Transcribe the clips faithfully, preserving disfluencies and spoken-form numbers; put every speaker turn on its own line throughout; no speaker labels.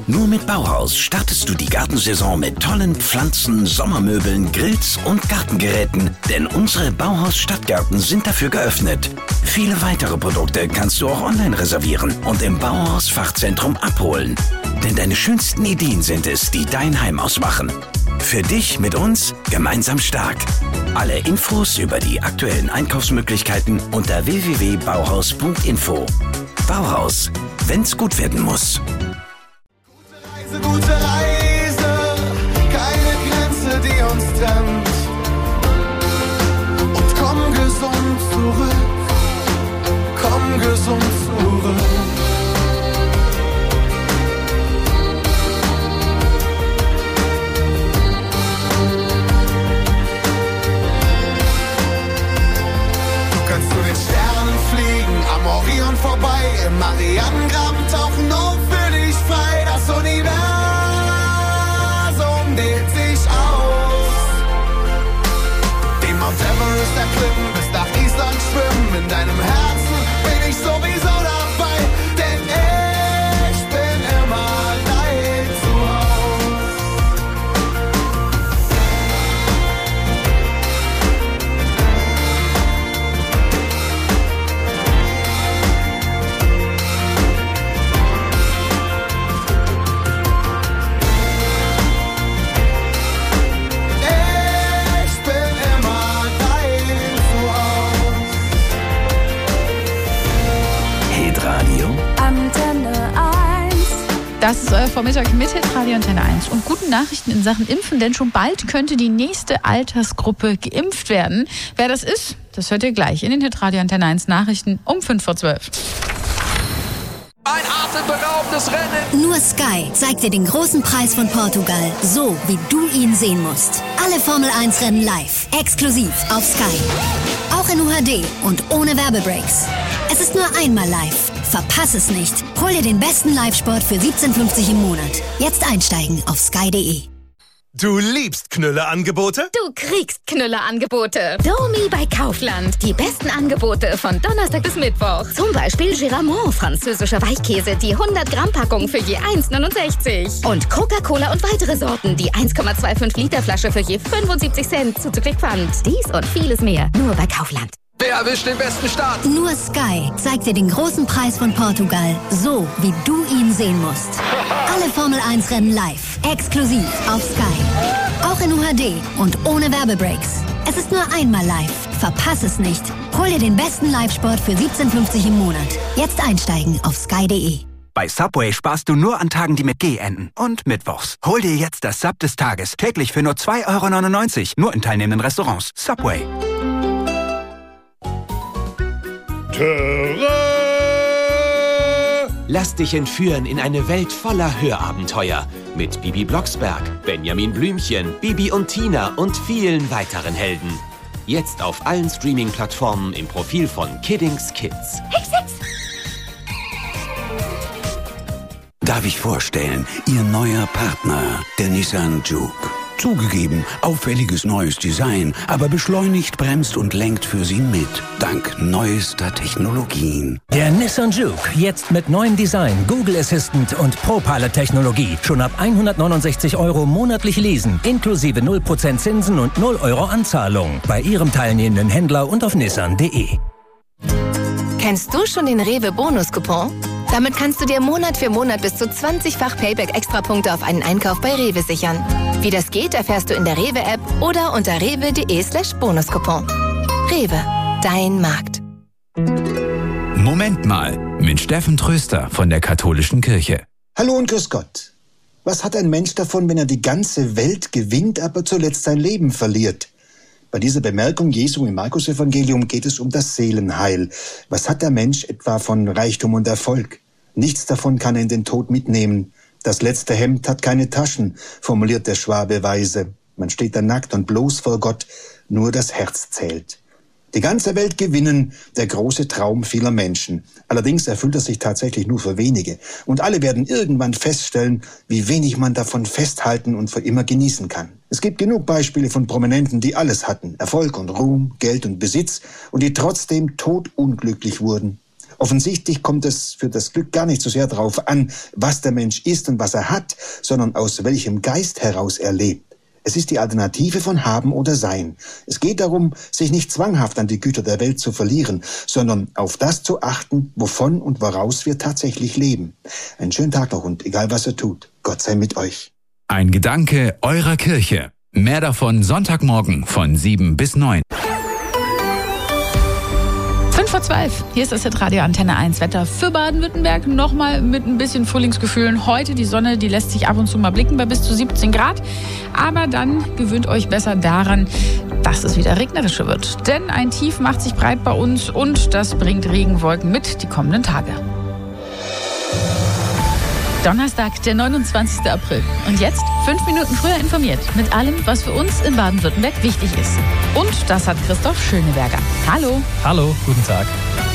Nur mit Bauhaus startest du die Gartensaison mit tollen Pflanzen, Sommermöbeln, Grills und Gartengeräten. Denn unsere Bauhaus-Stadtgärten sind dafür geöffnet. Viele weitere Produkte kannst du auch online reservieren und im Bauhaus-Fachzentrum abholen. Denn deine schönsten Ideen sind es, die dein Heim ausmachen. Für dich mit uns gemeinsam stark. Alle Infos über die aktuellen Einkaufsmöglichkeiten unter w w w punkt bauhaus punkt info. Bauhaus, wenn's gut werden muss.
Gute Reise, keine Grenze, die uns trennt. Und komm gesund zurück, komm gesund zurück. Du kannst zu den Sternen fliegen, am Orion vorbei, im Marianengraben tauchen, nur für dich frei. Das Universum dehnt sich aus. Den Mount Everest erklimmen, bis nach Island schwimmen. In deinem Herzen bin ich sowieso dabei, denn ich bin immer dein Zuhause.
Das ist euer Vormittag mit Hitradio Antenne eins und guten Nachrichten in Sachen Impfen, denn schon bald könnte die nächste Altersgruppe geimpft werden. Wer das ist, das hört ihr gleich in den Hitradio Antenne eins Nachrichten um fünf vor zwölf.
Ein atemberaubendes Rennen.
Nur Sky zeigt dir den großen Preis von Portugal, so wie du ihn sehen musst. Alle Formel eins Rennen live, exklusiv auf Sky. Auch in U H D und ohne Werbebreaks. Es ist nur einmal live. Verpass es nicht. Hol dir den besten Live-Sport für siebzehn fünfzig im Monat. Jetzt einsteigen auf sky punkt de.
Du liebst Knülle-Angebote?
Du kriegst Knülle-Angebote. Domi bei Kaufland. Die besten Angebote von Donnerstag bis Mittwoch. Zum Beispiel Giramont, französischer Weichkäse, die hundert Gramm Packung für je eins neunundsechzig. Und Coca-Cola und weitere Sorten, die eins Komma fünfundzwanzig Liter Flasche für je fünfundsiebzig Cent zuzüglich Pfand. Dies und vieles mehr nur bei Kaufland.
Wer erwischt den besten Start?
Nur Sky zeigt dir den großen Preis von Portugal, so wie du ihn sehen musst. Alle Formel eins Rennen live, exklusiv auf Sky. Auch in U H D und ohne Werbebreaks. Es ist nur einmal live. Verpass es nicht. Hol dir den besten Live-Sport für siebzehn fünfzig im Monat. Jetzt einsteigen auf sky punkt de.
Bei Subway sparst du nur an Tagen, die mit G enden. Und mittwochs. Hol dir jetzt das Sub des Tages. Täglich für nur zwei Euro neunundneunzig. Nur in teilnehmenden Restaurants. Subway.
Lass dich entführen in eine Welt voller Hörabenteuer. Mit Bibi Blocksberg, Benjamin Blümchen, Bibi und Tina und vielen weiteren Helden. Jetzt auf allen Streaming-Plattformen im Profil von Kiddings Kids.
Darf ich vorstellen, Ihr neuer Partner, der Nissan Juke. Zugegeben, auffälliges neues Design, aber beschleunigt, bremst und lenkt für Sie mit. Dank neuester Technologien.
Der Nissan Juke, jetzt mit neuem Design, Google Assistant und Pro-Pilot-Technologie. Schon ab hundertneunundsechzig Euro monatlich leasen, inklusive null Prozent Zinsen und null Euro Anzahlung. Bei Ihrem teilnehmenden Händler und auf nissan punkt de.
Kennst du schon den Rewe Bonus-Coupon? Damit kannst du dir Monat für Monat bis zu zwanzig-fach Payback-Extrapunkte auf einen Einkauf bei Rewe sichern. Wie das geht, erfährst du in der Rewe-App oder unter rewe punkt de slash Bonuscoupon. Rewe, dein Markt.
Moment mal, mit Steffen Tröster von der Katholischen Kirche.
Hallo und grüß Gott. Was hat ein Mensch davon, wenn er die ganze Welt gewinnt, aber zuletzt sein Leben verliert? Bei dieser Bemerkung Jesu im Markus-Evangelium geht es um das Seelenheil. Was hat der Mensch etwa von Reichtum und Erfolg? Nichts davon kann er in den Tod mitnehmen. Das letzte Hemd hat keine Taschen, formuliert der Schwabe weise. Man steht da nackt und bloß vor Gott, nur das Herz zählt. Die ganze Welt gewinnen, der große Traum vieler Menschen. Allerdings erfüllt er sich tatsächlich nur für wenige. Und alle werden irgendwann feststellen, wie wenig man davon festhalten und für immer genießen kann. Es gibt genug Beispiele von Prominenten, die alles hatten. Erfolg und Ruhm, Geld und Besitz und die trotzdem todunglücklich wurden. Offensichtlich kommt es für das Glück gar nicht so sehr darauf an, was der Mensch ist und was er hat, sondern aus welchem Geist heraus er lebt. Es ist die Alternative von Haben oder Sein. Es geht darum, sich nicht zwanghaft an die Güter der Welt zu verlieren, sondern auf das zu achten, wovon und woraus wir tatsächlich leben. Einen schönen Tag noch und egal was ihr tut, Gott sei mit euch.
Ein Gedanke eurer Kirche. Mehr davon Sonntagmorgen von sieben bis neun.
fünf vor zwölf. Hier ist das Hitradio Antenne eins Wetter für Baden-Württemberg. Nochmal mit ein bisschen Frühlingsgefühlen. Heute die Sonne, die lässt sich ab und zu mal blicken bei bis zu siebzehn Grad. Aber dann gewöhnt euch besser daran, dass es wieder regnerischer wird. Denn ein Tief macht sich breit bei uns und das bringt Regenwolken mit die kommenden Tage. Donnerstag, der neunundzwanzigster April. Und jetzt fünf Minuten früher informiert mit allem, was für uns in Baden-Württemberg wichtig ist. Und das hat Christoph Schöneberger. Hallo.
Hallo, guten Tag.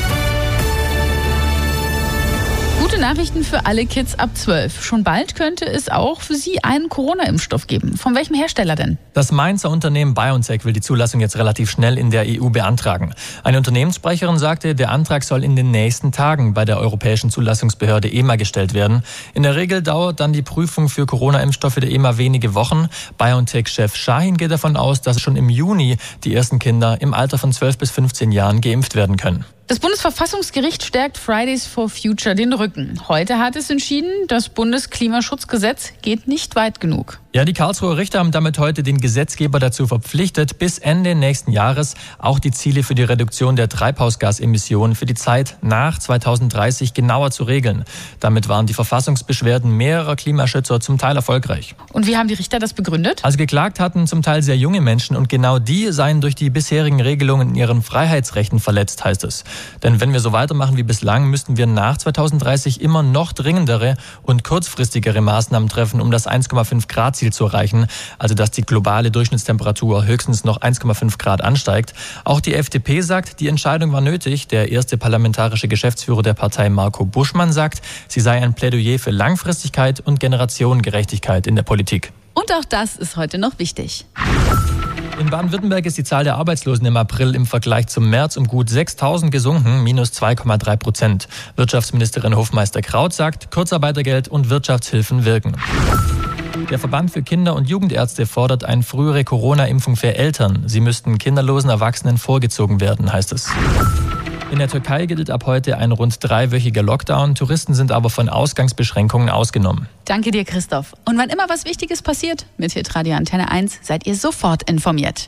Gute Nachrichten für alle Kids ab zwölf. Schon bald könnte es auch für sie einen Corona-Impfstoff geben. Von welchem Hersteller denn?
Das Mainzer Unternehmen BioNTech will die Zulassung jetzt relativ schnell in der E U beantragen. Eine Unternehmenssprecherin sagte, der Antrag soll in den nächsten Tagen bei der Europäischen Zulassungsbehörde E M A gestellt werden. In der Regel dauert dann die Prüfung für Corona-Impfstoffe der E M A wenige Wochen. BioNTech-Chef Shahin geht davon aus, dass schon im Juni die ersten Kinder im Alter von zwölf bis fünfzehn Jahren geimpft werden können.
Das Bundesverfassungsgericht stärkt Fridays for Future den Rücken. Heute hat es entschieden, das Bundesklimaschutzgesetz geht nicht weit genug.
Ja, die Karlsruher Richter haben damit heute den Gesetzgeber dazu verpflichtet, bis Ende nächsten Jahres auch die Ziele für die Reduktion der Treibhausgasemissionen für die Zeit nach zweitausenddreißig genauer zu regeln. Damit waren die Verfassungsbeschwerden mehrerer Klimaschützer zum Teil erfolgreich.
Und wie haben die Richter das begründet?
Also geklagt hatten zum Teil sehr junge Menschen und genau die seien durch die bisherigen Regelungen in ihren Freiheitsrechten verletzt, heißt es. Denn wenn wir so weitermachen wie bislang, müssten wir nach zweitausenddreißig immer noch dringendere und kurzfristigere Maßnahmen treffen, um das eins Komma fünf Grad Ziel zu erreichen, also dass die globale Durchschnittstemperatur höchstens noch eins Komma fünf Grad ansteigt. Auch die F D P sagt, die Entscheidung war nötig. Der erste parlamentarische Geschäftsführer der Partei, Marco Buschmann, sagt, sie sei ein Plädoyer für Langfristigkeit und Generationengerechtigkeit in der Politik.
Und auch das ist heute noch wichtig.
In Baden-Württemberg ist die Zahl der Arbeitslosen im April im Vergleich zum März um gut sechstausend gesunken, minus zwei Komma drei Prozent. Wirtschaftsministerin Hofmeister-Kraut sagt, Kurzarbeitergeld und Wirtschaftshilfen wirken. Der Verband für Kinder- und Jugendärzte fordert eine frühere Corona-Impfung für Eltern. Sie müssten kinderlosen Erwachsenen vorgezogen werden, heißt es. In der Türkei gilt ab heute ein rund dreiwöchiger Lockdown. Touristen sind aber von Ausgangsbeschränkungen ausgenommen.
Danke dir, Christoph. Und wann immer was Wichtiges passiert, mit Hitradio Antenne eins seid ihr sofort informiert.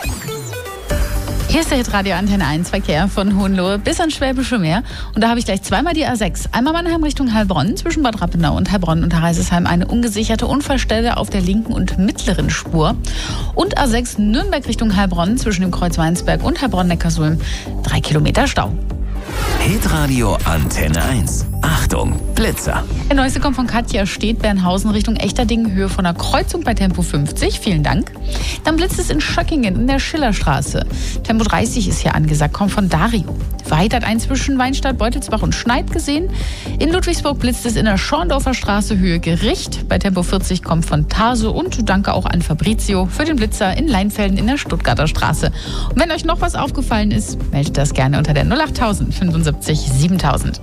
Hier ist der Hitradio Antenne eins Verkehr von Hohenlohe bis ans Schwäbische Meer. Und da habe ich gleich zweimal die A sechs. Einmal Mannheim Richtung Heilbronn, zwischen Bad Rappenau und Heilbronn und Heisesheim eine ungesicherte Unfallstelle auf der linken und mittleren Spur. Und A sechs Nürnberg Richtung Heilbronn, zwischen dem Kreuz Weinsberg und Heilbronn-Neckarsulm, drei Kilometer Stau.
Hitradio Antenne eins. Achtung, Blitzer.
Der neueste kommt von Katja Stedt-Bernhausen Richtung Echterdingen, Höhe von der Kreuzung bei Tempo fünfzig. Vielen Dank. Dann blitzt es in Schöckingen in der Schillerstraße. Tempo dreißig ist hier angesagt, kommt von Dario. Weiter hat ein zwischen Weinstadt, Beutelsbach und Schneid gesehen. In Ludwigsburg blitzt es in der Schorndorfer Straße, Höhe Gericht. Bei Tempo vierzig kommt von Tarso und danke auch an Fabrizio für den Blitzer in Leinfelden in der Stuttgarter Straße. Und wenn euch noch was aufgefallen ist, meldet das gerne unter der null acht fünfundsiebzig siebentausend.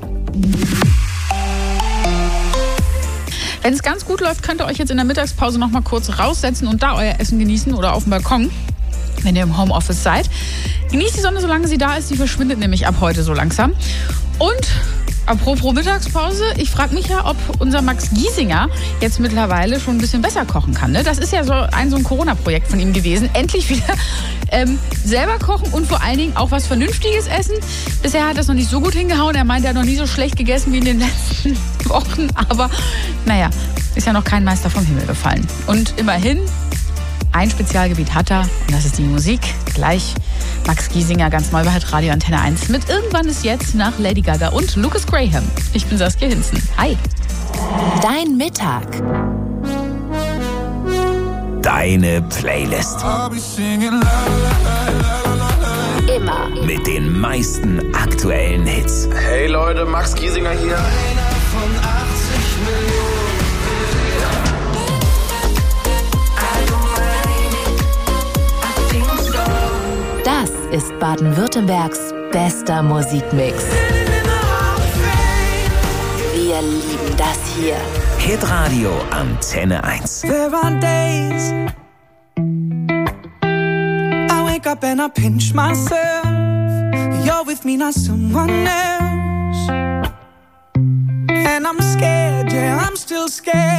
Wenn es ganz gut läuft, könnt ihr euch jetzt in der Mittagspause noch mal kurz raussetzen und da euer Essen genießen oder auf dem Balkon, wenn ihr im Homeoffice seid. Genießt die Sonne, solange sie da ist. Sie verschwindet nämlich ab heute so langsam. Und apropos Mittagspause, ich frage mich ja, ob unser Max Giesinger jetzt mittlerweile schon ein bisschen besser kochen kann. Ne? Das ist ja so ein, so ein Corona-Projekt von ihm gewesen. Endlich wieder ähm, selber kochen und vor allen Dingen auch was Vernünftiges essen. Bisher hat das noch nicht so gut hingehauen. Er meint, er hat noch nie so schlecht gegessen wie in den letzten Wochen. Aber naja, ist ja noch kein Meister vom Himmel gefallen. Und immerhin, ein Spezialgebiet hat er und das ist die Musik. Gleich Max Giesinger ganz neu bei Radio Antenne eins mit Irgendwann ist jetzt nach Lady Gaga und Lucas Graham. Ich bin Saskia Hinzen. Hi.
Dein Mittag.
Deine Playlist.
Immer
mit den meisten aktuellen Hits.
Hey Leute, Max Giesinger hier. Einer von achtzig Millionen.
Das ist Baden-Württembergs bester Musikmix.
lieben das hier.
Hitradio Antenne eins.
There are days I wake up and I pinch myself. You're with me, not someone else. And I'm scared, yeah, I'm still scared.